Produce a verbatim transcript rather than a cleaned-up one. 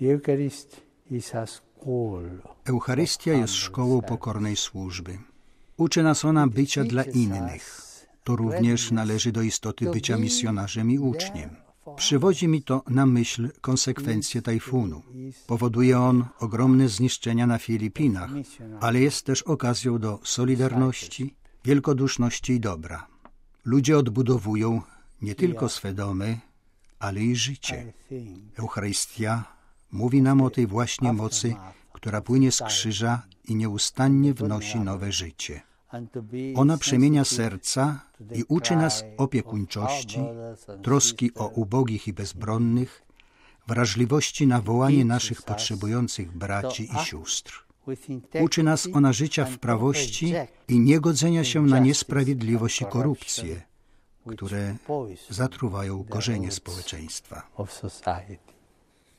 Eucharystia jest szkołą pokornej służby. Uczy nas ona bycia dla innych. To również należy do istoty bycia misjonarzem i uczniem. Przywodzi mi to na myśl konsekwencje tajfunu. Powoduje on ogromne zniszczenia na Filipinach, ale jest też okazją do solidarności, wielkoduszności i dobra. Ludzie odbudowują nie tylko swe domy, ale i życie. Eucharystia mówi nam o tej właśnie mocy, która płynie z krzyża i nieustannie wnosi nowe życie. Ona przemienia serca i uczy nas opiekuńczości, troski o ubogich i bezbronnych, wrażliwości na wołanie naszych potrzebujących braci i sióstr. Uczy nas ona życia w prawości i niegodzenia się na niesprawiedliwość i korupcję, które zatruwają korzenie społeczeństwa.